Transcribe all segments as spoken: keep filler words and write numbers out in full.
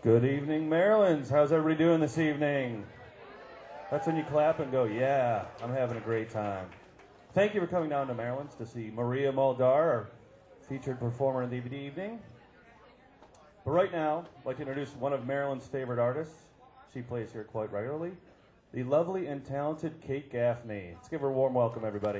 Good evening, Maryland's. How's everybody doing this evening? That's when you clap and go, yeah, I'm having a great time. Thank you for coming down to Maryland's to see Maria Muldaur, our featured performer in the evening. But right now, I'd like to introduce one of Maryland's favorite artists. She plays here quite regularly, the lovely and talented Kate Gaffney. Let's give her a warm welcome, everybody.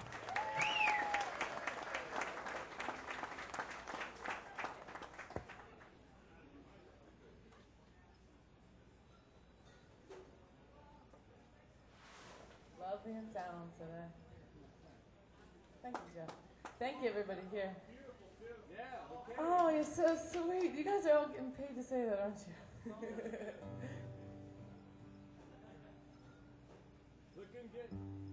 Lovely and talented. Thank you, Jeff. Thank you, everybody here. Oh, you're so sweet. You guys are all getting paid to say that, aren't you? Looking good.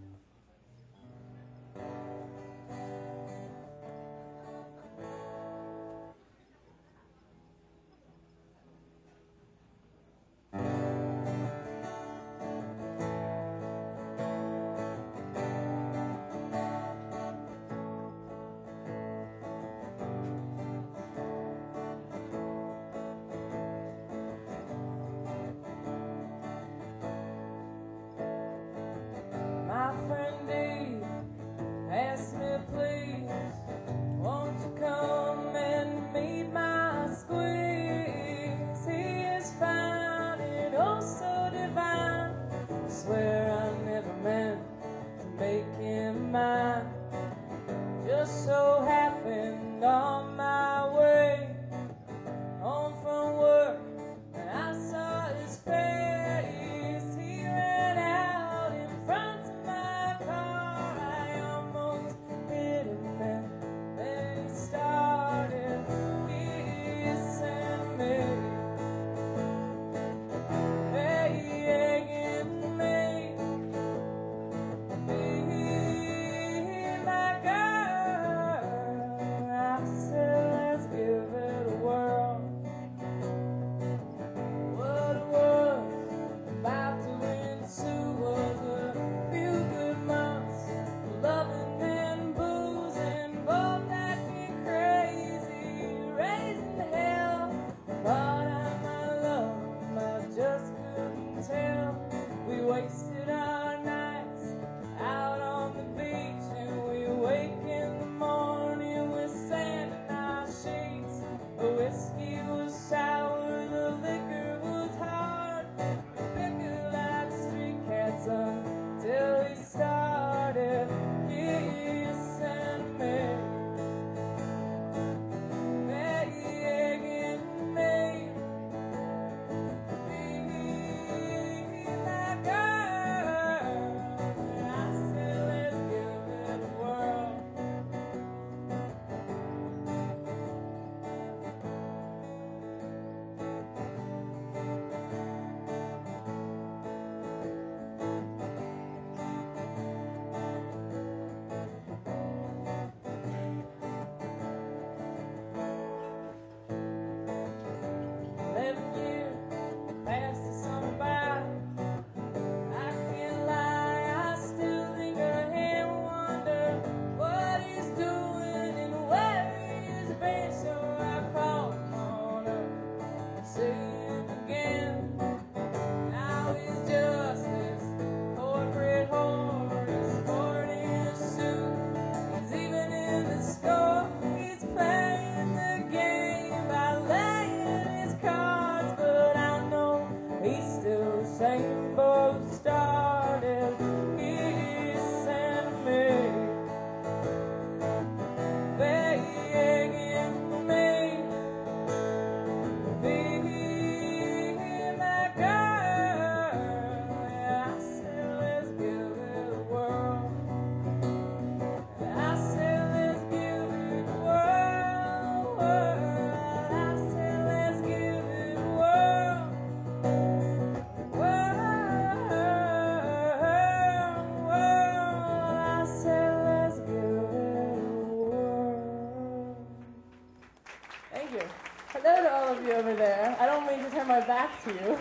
Over there. I don't mean to turn my back to you.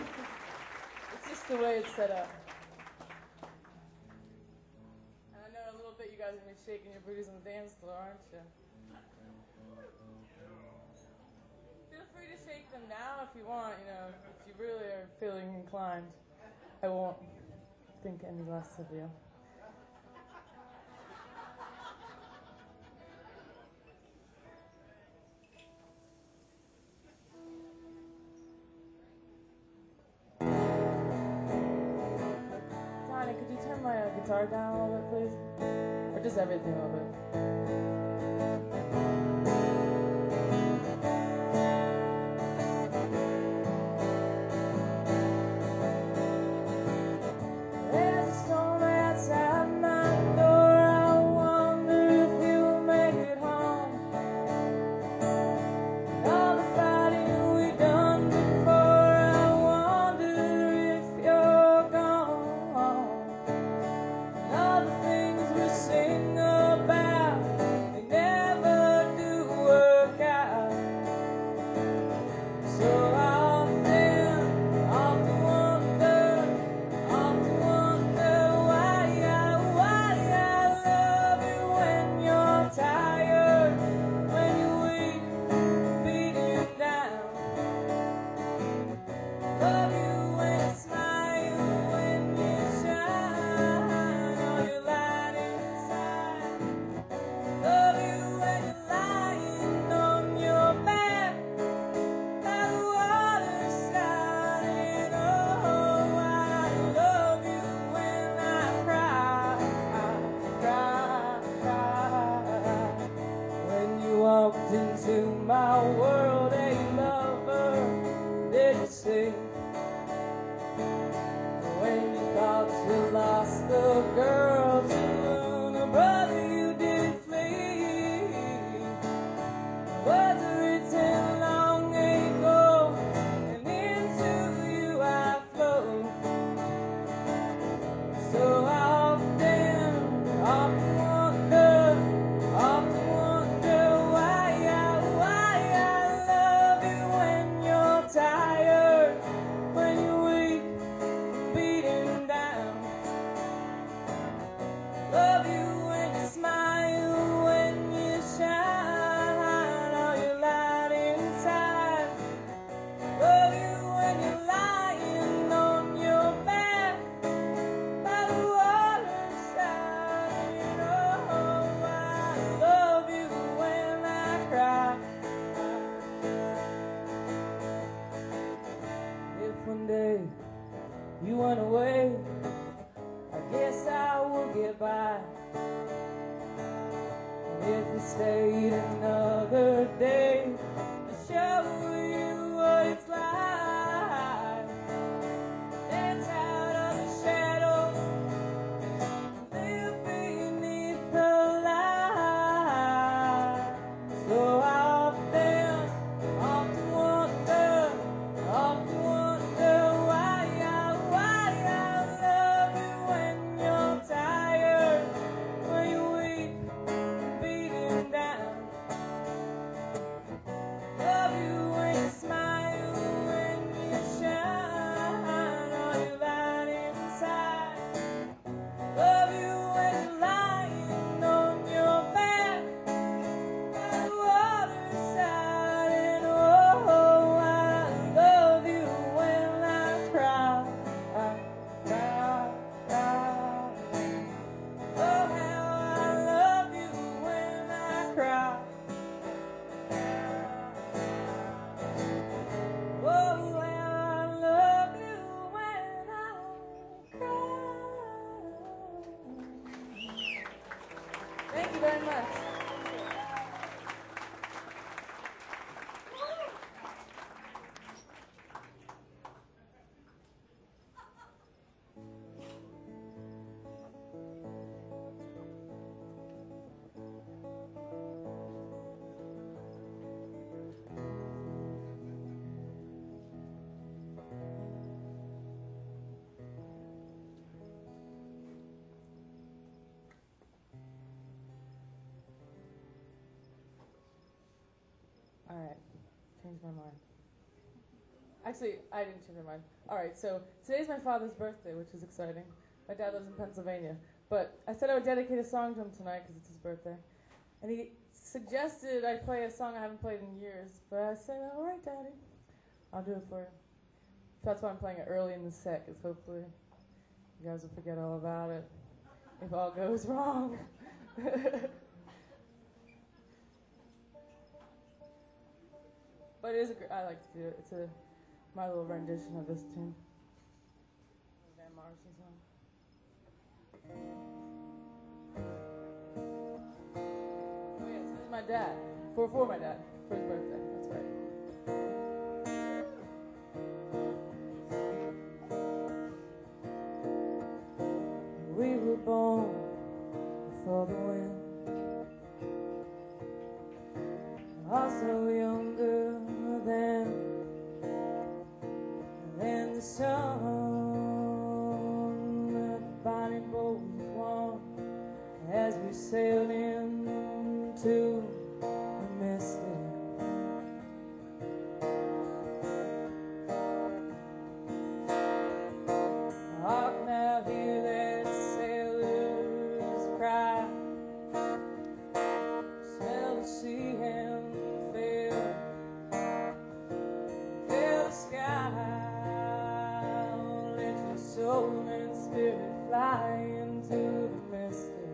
It's just the way it's set up. And I know a little bit you guys are going to be shaking your booties on the dance floor, aren't you? Feel free to shake them now if you want, you know, if you really are feeling inclined. I won't think any less of you. Donnie, could you turn my uh, guitar down a little bit, please? Or just everything a little bit? All right, changed my mind. Actually, I didn't change my mind. All right, so today's my father's birthday, which is exciting. My dad lives in Pennsylvania. But I said I would dedicate a song to him tonight because it's his birthday. And he suggested I play a song I haven't played in years. But I said, all right, Daddy. I'll do it for you. That's why I'm playing it early in the set, because hopefully you guys will forget all about it if all goes wrong. But it is a gr- I like to do it. It's a my little rendition of this tune. Van Morrison song. Oh yes, this is my dad. For for my dad. For his birthday. That's right. We were born before the wind. Also younger than than the sun. The bonnie boat was warm as we sailed into the misty. Hark now, hear that sailor's cry. Smell the sea and feel, feel the sky. Let your soul and spirit fly into the misty.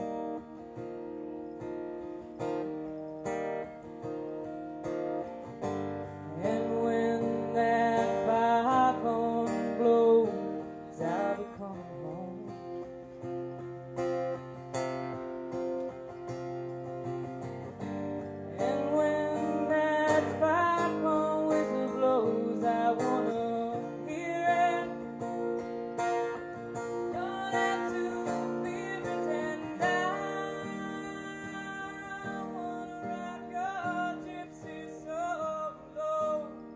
And when that fire horn blows, I'll be coming home. And when that fire horn whistle blows, I wanna hear it. Don't have to fear it, and I wanna rock your gypsy solo,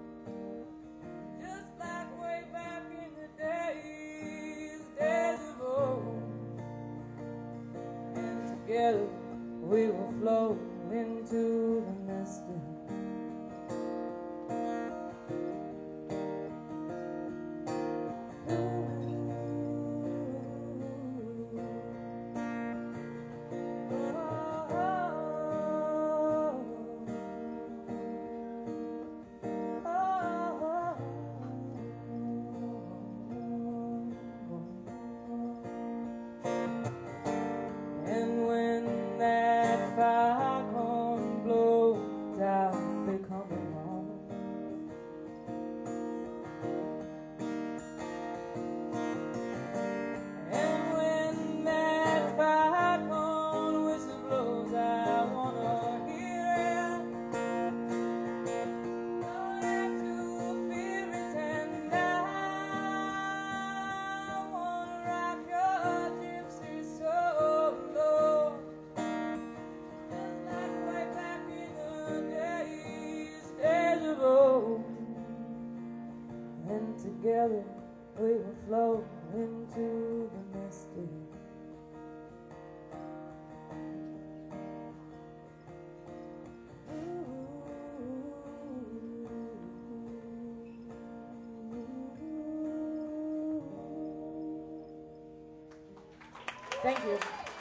just like way back in the days, days of old. And together we will flow into the misty. And when that fire horn blows, I'll be coming home. And when that fire horn whistle blows, I wanna hear it. Don't have to fear it, and I wanna rock your gypsy solo, just like way back in the days, days of old. And together we will flow into the misty. Thank you.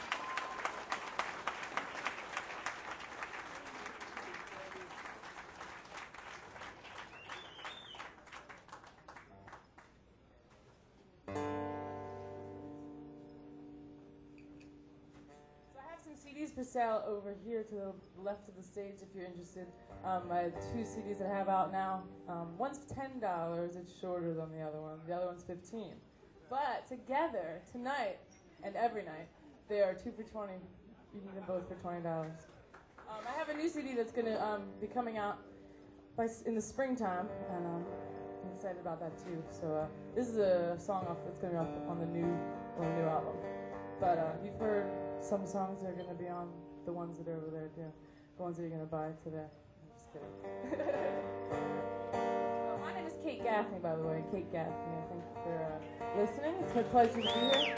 So I have some C Ds for sale over here to the left of the stage if you're interested. Um, I have two C Ds that I have out now. Um, one's ten dollars, it's shorter than the other one. The other one's fifteen dollars. But together, tonight and every night, they are two for twenty dollars. You can get them both for twenty dollars. Um, I have a new C D that's going to um, be coming out by s- in the springtime, and um, I'm excited about that too. So uh, this is a song off that's going to be off on the new, on the new album. But uh, you've heard some songs that are going to be on the ones that are over there too, the ones that you're going to buy today. I'm just kidding. Uh, my name is Kate Gaffney, by the way. Kate Gaffney. Thank you for uh, listening. It's my pleasure to be here.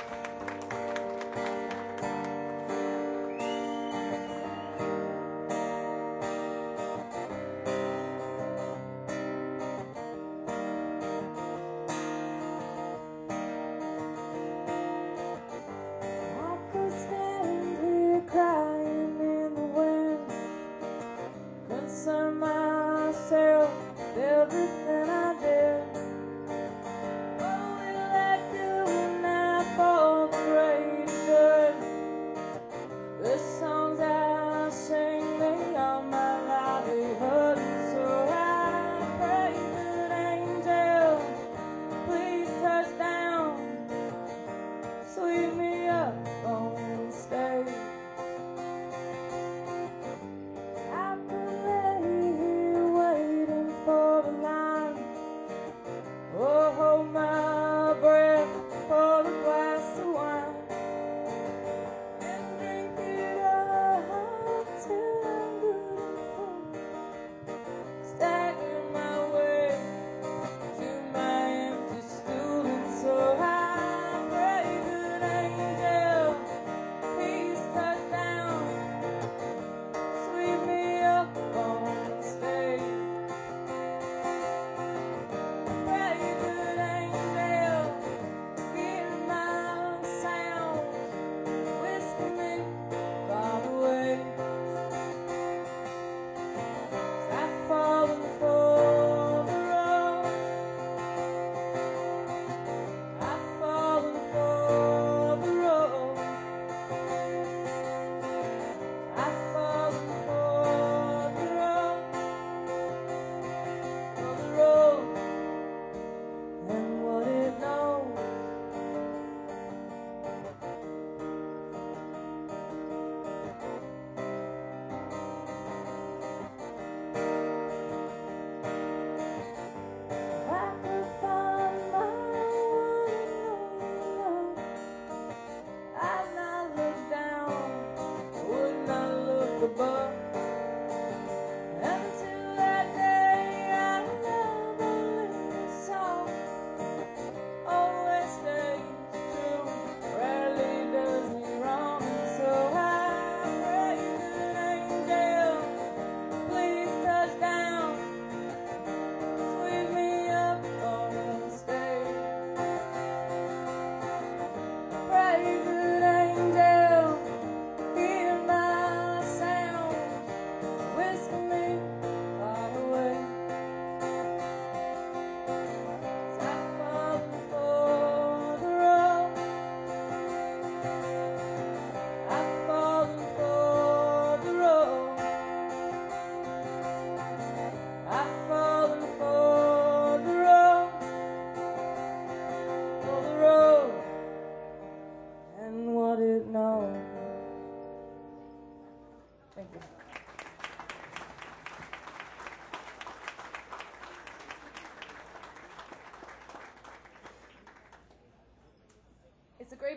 I could stand here crying in the wind, concern myself with everything I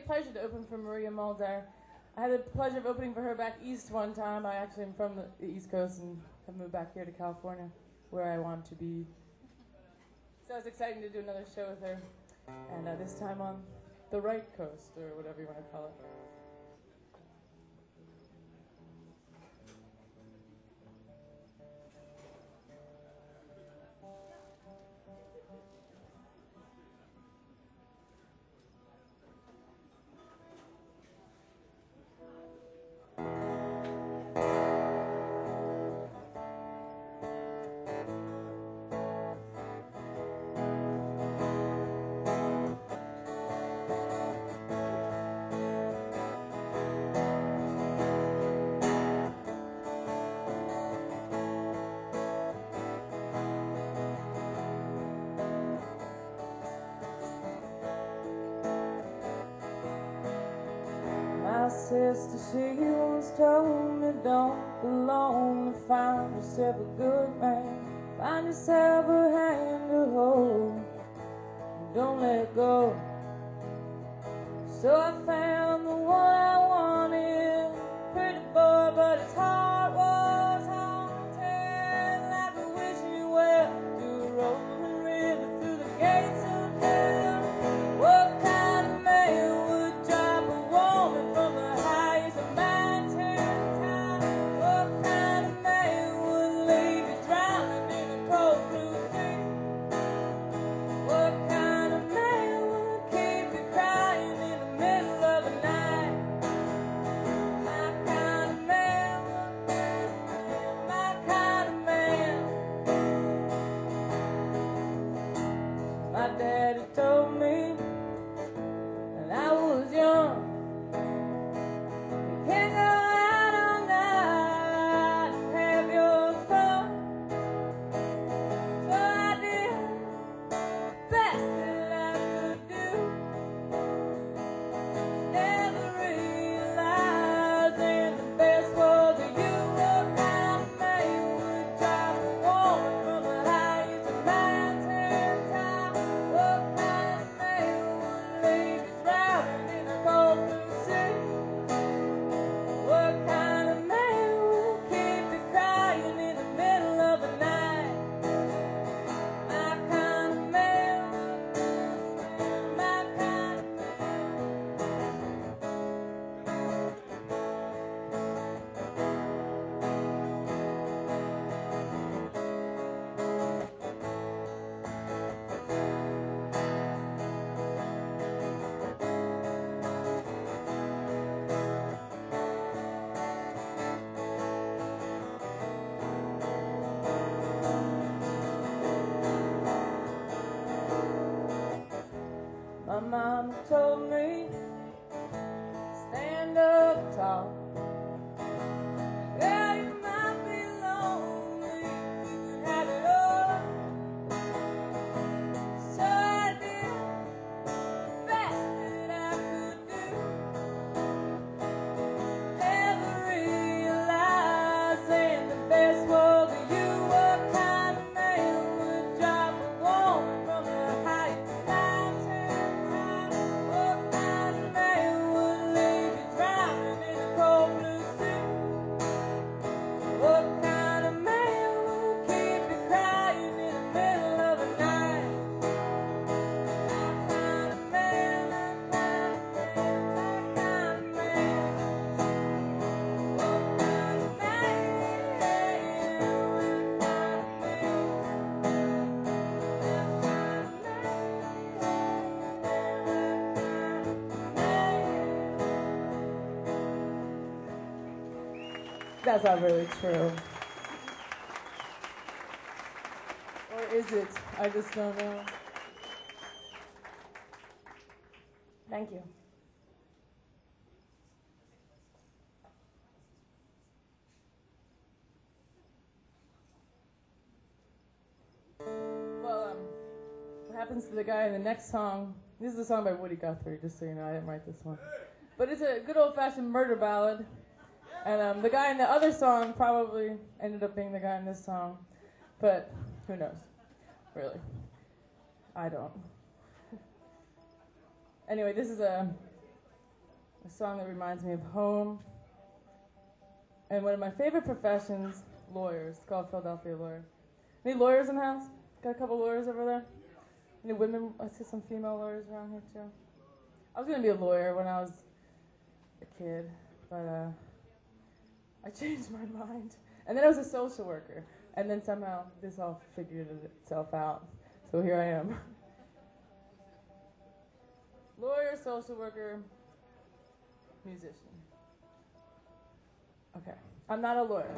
great pleasure to open for Maria Muldaur. I had the pleasure of opening for her back east one time. I actually am from the East Coast and have moved back here to California, where I want to be. So it's exciting to do another show with her, and uh, this time on the right coast, or whatever you want to call it. Sister, she once told me, don't belong to find yourself a good man. Find yourself a hand to hold, and don't let go. So I found the one I wanted, pretty boy, but his heart was haunted. Like a wishing you well, to a rolling river through the gates of hell. What kind of man would drop a woman from a my mama told me, stand up tall. Yeah, you might be lonely, you can have it all. So I did the best that I could do. Never realizing the best was that you. What kind of man would drop a woman from a high mountain? What kind of man would leave you drowning in a cold blue sea? What kind of man would keep you crying in the middle of the night? That kind of man, that kind of man, that kind of man. What kind of man, that kind of man, that That's not really true. Or is it? I just don't know. Thank you. Well, um, what happens to the guy in the next song? This is a song by Woody Guthrie, just so you know. I didn't write this one. But it's a good old-fashioned murder ballad. And um, the guy in the other song probably ended up being the guy in this song. But who knows? Really. I don't. Anyway, this is a a song that reminds me of home. And one of my favorite professions, lawyers. It's called Philadelphia Lawyer. Any lawyers in the house? Got a couple lawyers over there? Any women? I see some female lawyers around here too. I was going to be a lawyer when I was a kid, but uh, I changed my mind. And then I was a social worker. And then somehow this all figured itself out. So here I am. Lawyer, social worker, musician. Okay, I'm not a lawyer.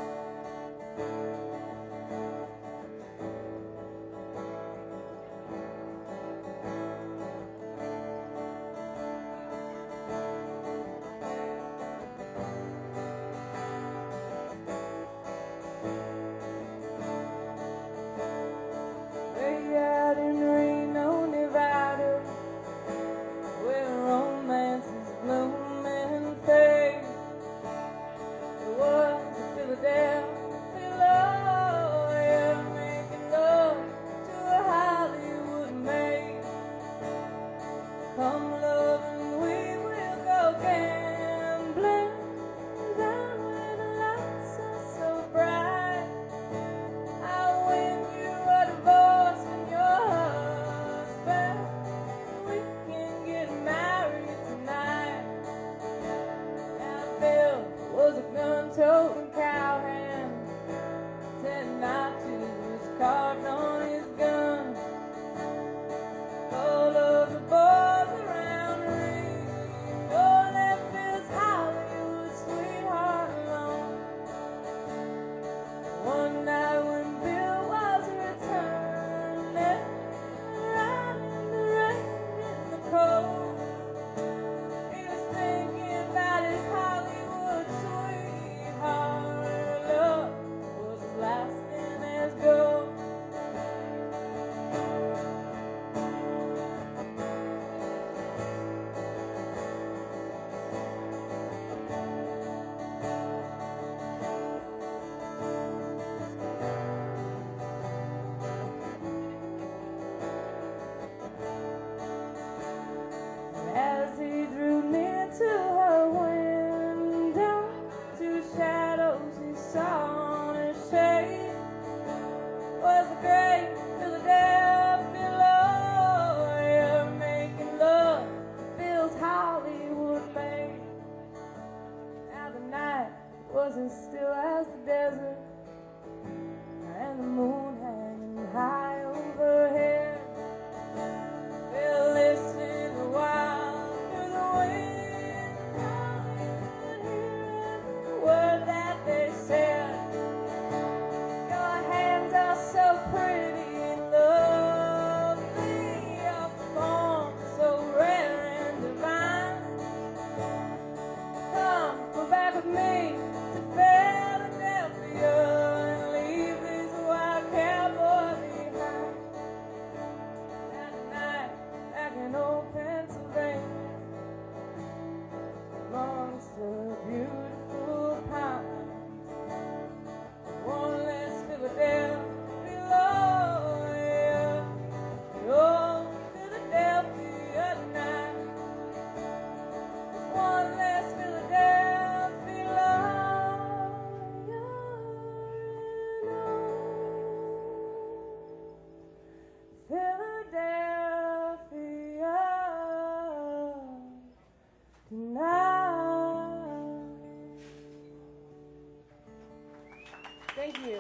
Thank you.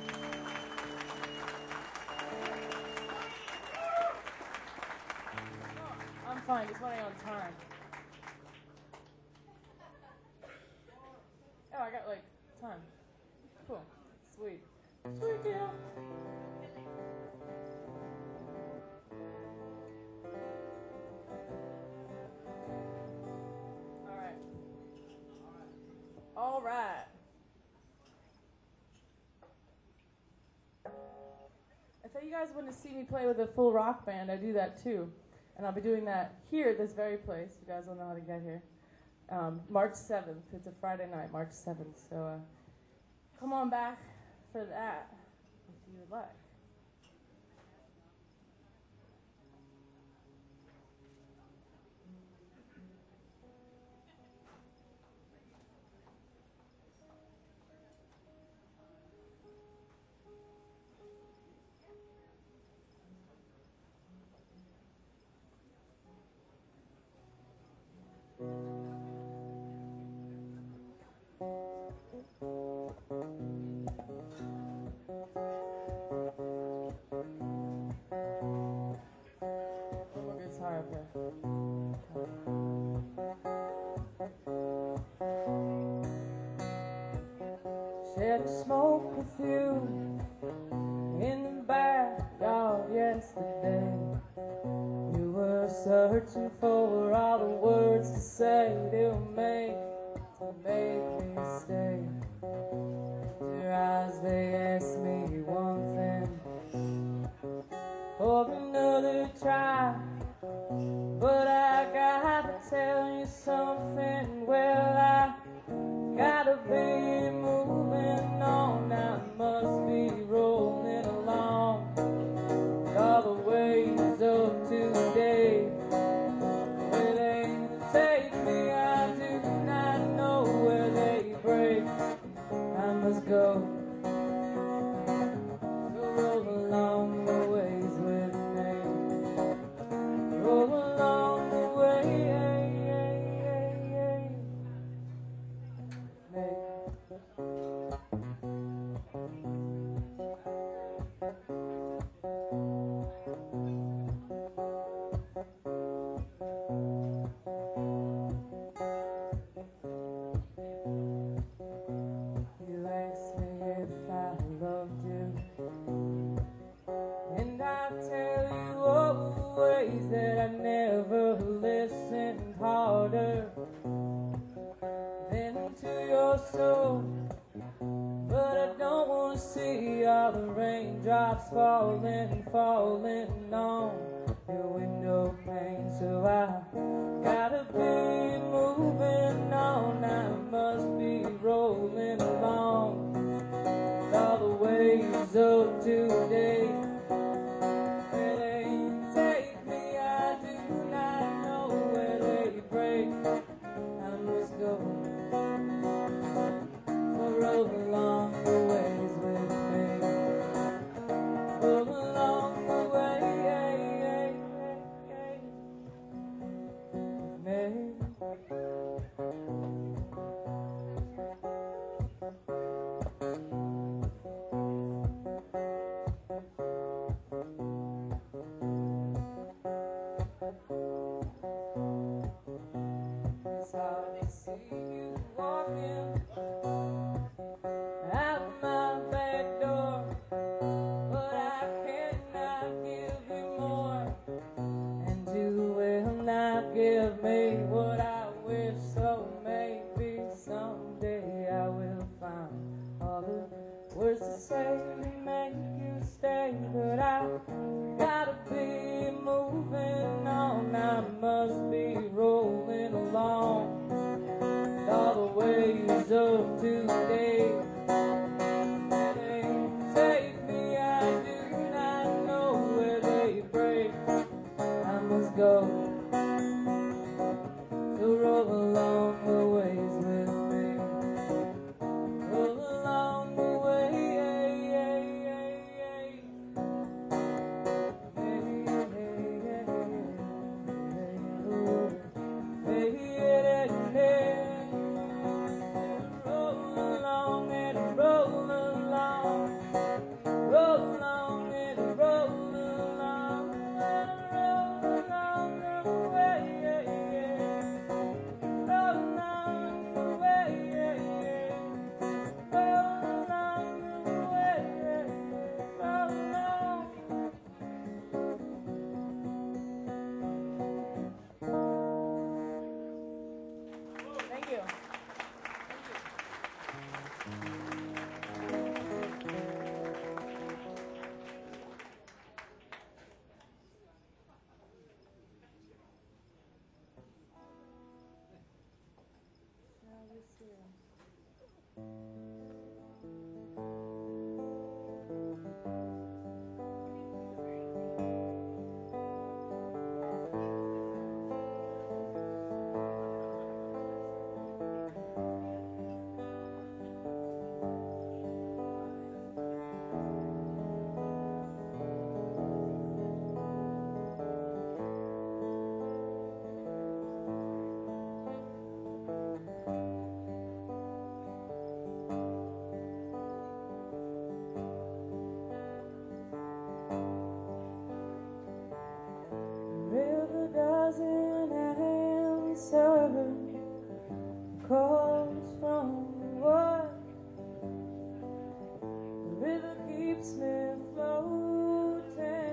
I'm fine, just running on time. Oh, I got like time. Cool. Sweet. Sweet deal. All right. All right. If you guys want to see me play with a full rock band, I do that too. And I'll be doing that here at this very place. You guys don't know how to get here. Um, March seventh. It's a Friday night, March seventh. So uh, come on back for that if you would like. had smoke with you in the backyard yesterday. You were searching for all the words to say to make, to make me stay. Your eyes, they asked me one thing for another try, but I gotta tell you something. Well, I gotta be moving on. I must be rolling along all the ways of today. Where they take me, I do not know. Where they break, I must go. So roll along the ways with me. Roll along the way. You asked me if I loved you, and I tell you always that I never listened harder than to your soul. But I don't want to see all the raindrops falling, falling on your window pane. So I gotta be moving on. I must be rolling along all the ways of today. Where they take me, I do not know. Where they break, I must go. So roll along the ways with me. Roll along the way with me. It's hard to see you walking out my back door, but I cannot give you more, and you will not give me what I wish. So maybe someday I will find all the words to say to make you stay. But I gotta be moving on. I must be rolling along all the ways of today. Where they take me, I do not know. Where they break, I must go. So roll along the ways with me. Roll along the way. Roll along and roll along. Roll along and roll along. Roll along the way. Roll along the way. Roll along the way. Roll along. Thank you. Now this here. River doesn't answer calls from what keeps me floating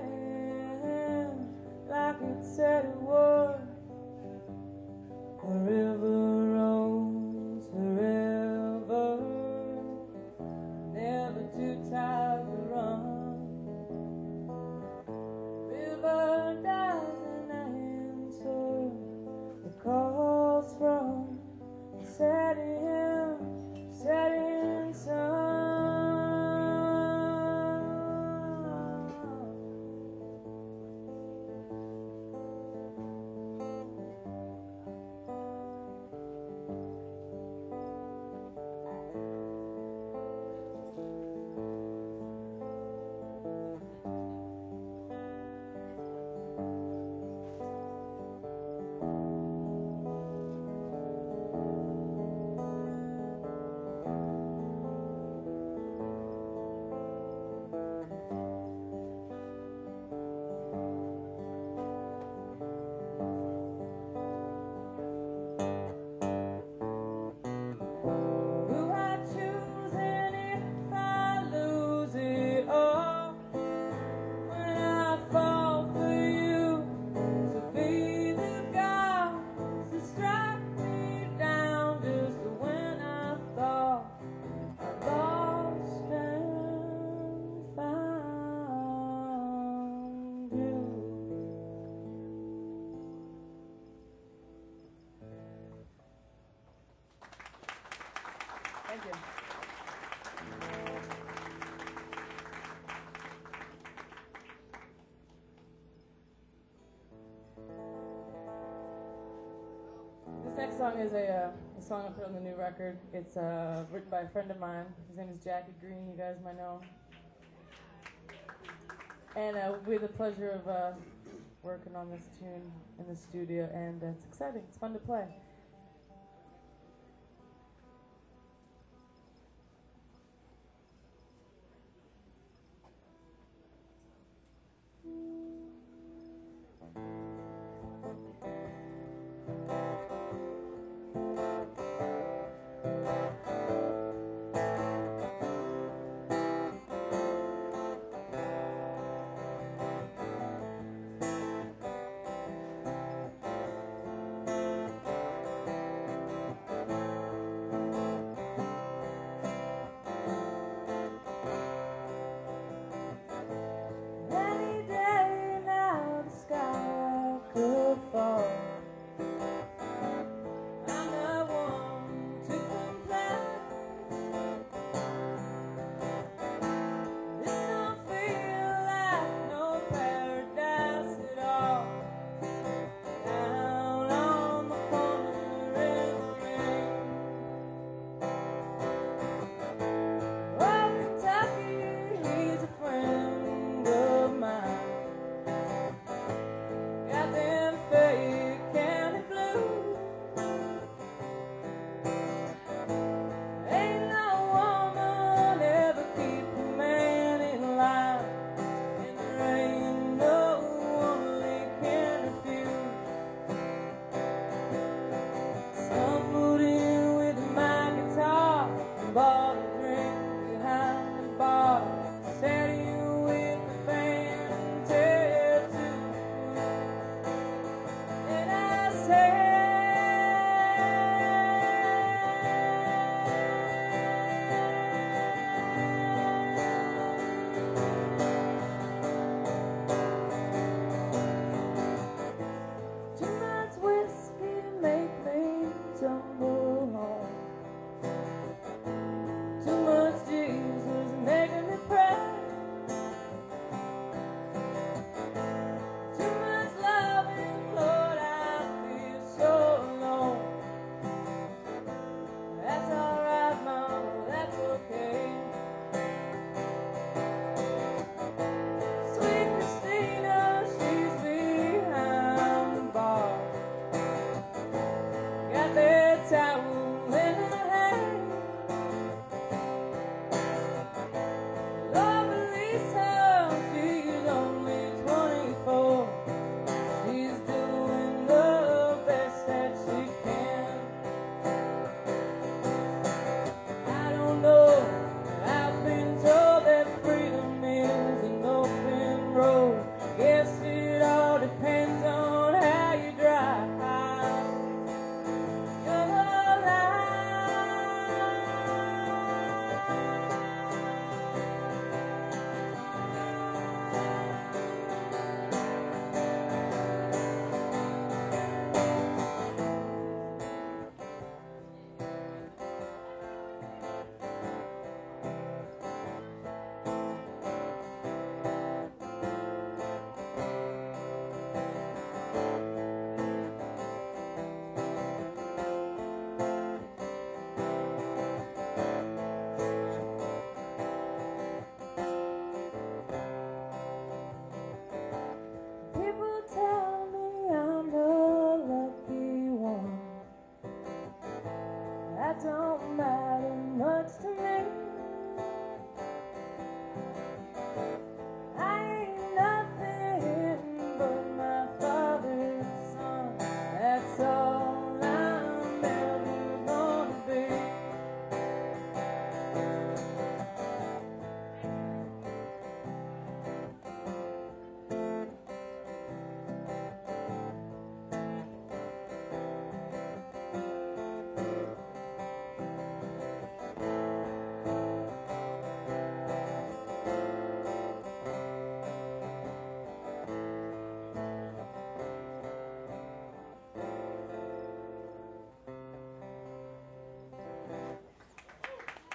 like it said it would. The river rolls forever, never too tired to run. River doesn't answer the calls from the setting, setting sun. Who I choose and if I lose it all, when I fall for you, to be the gods that strike me down just when I thought I lost and found you. Thank you. This next song is a, uh, a song I put on the new record. It's uh, written by a friend of mine. His name is Jackie Green. You guys might know him. And uh, we had the pleasure of uh, working on this tune in the studio, and uh, it's exciting. It's fun to play.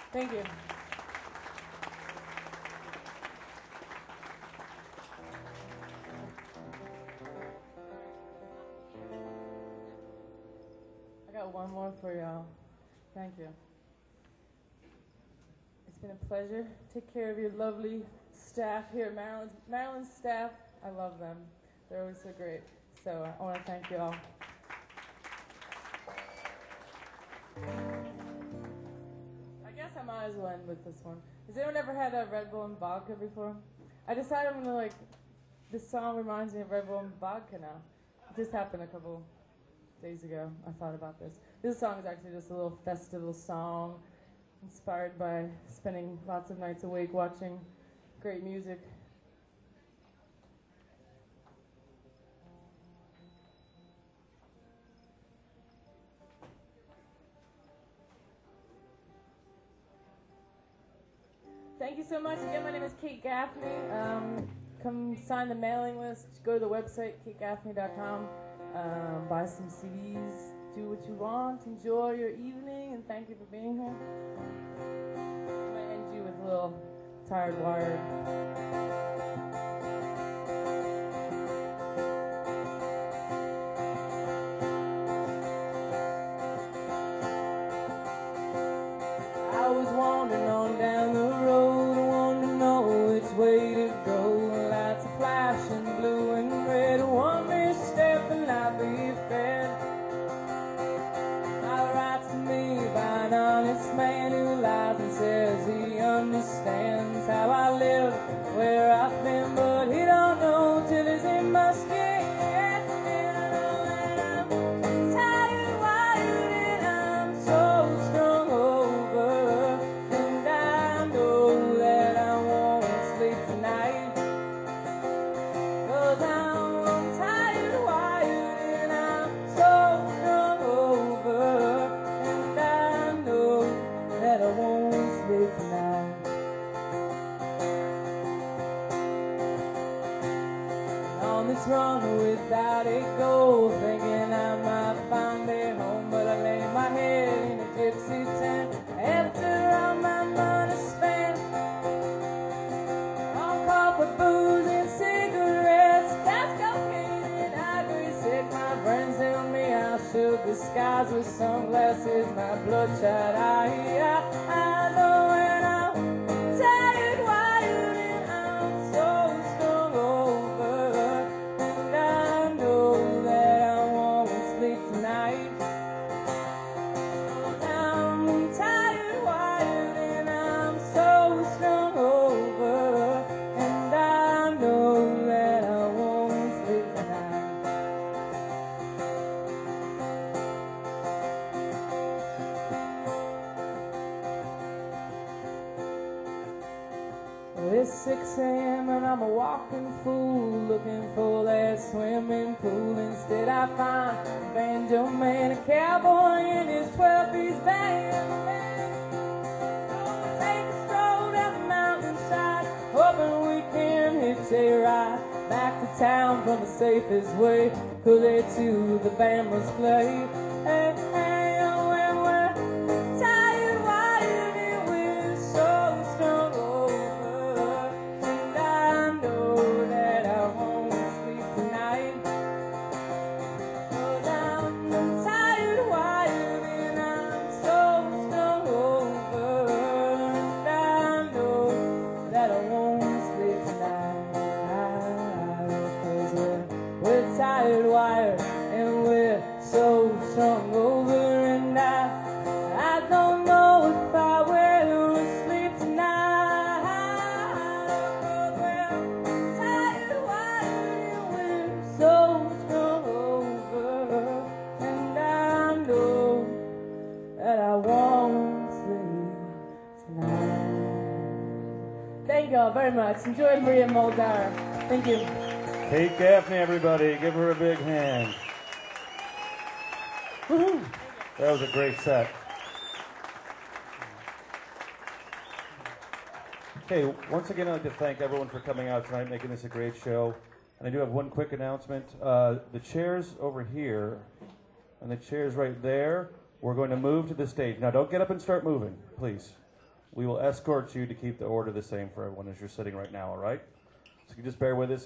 Thank you. I got one more for y'all. Thank you. It's been a pleasure. Take care of your lovely staff here at Maryland's. Maryland's staff, I love them. They're always so great. So I want to thank you all. I guess I might as well end with this one. Has anyone ever had a Red Bull and vodka before? I decided I'm gonna like, this song reminds me of Red Bull and vodka now. It just happened a couple days ago. I thought about this. This song is actually just a little festival song inspired by spending lots of nights awake watching great music. Thank you so much. Again, my name is Kate Gaffney. Um, come sign the mailing list. Go to the website, kate gaffney dot com. Um, buy some C Ds. Do what you want. Enjoy your evening, and thank you for being here. I'm going to end you with a little Tired Wired. I was wandering on down the road, I wanted to know which way to go. Lights are flashing blue and red, one misstep and I'll be fed. My rights to me by an honest man who lies and says he understands how I live, where I've been, but he don't know till he's in my skin. Run without a goal, thinking I might find a home, but I lay my head in a gypsy tent after all my money spent on copper, booze and cigarettes, gas, cocaine and ivory sick. My friends tell me I should disguise with sunglasses, my bloodshot eye, eyes. Oh, when I'm tired, wired, and I'm so strung over. It's six a.m. and I'm a walking fool, looking for that swimming pool. Instead I find a banjo man, a cowboy in his twelve-piece band. So we take a stroll down the mountainside, hoping we can hitch a ride back to town from the safest way, 'cause there too the band must play. Hey, hey, oh, and we're tired, wired, and we're so strung over. Tired, wired, and we're so strung over, and I, I don't know if I will sleep tonight. 'Cause we're tired, wired, and we're so strung over, and I know that I won't sleep tonight. Thank y'all very much. Enjoy Maria Muldaur. Thank you. Kate Gaffney, everybody. Give her a big hand. Woo-hoo. That was a great set. Okay, once again, I'd like to thank everyone for coming out tonight, making this a great show. And I do have one quick announcement. Uh, the chairs over here and the chairs right there, we're going to move to the stage. Now, don't get up and start moving, please. We will escort you to keep the order the same for everyone as you're sitting right now, all right? So you can just bear with us.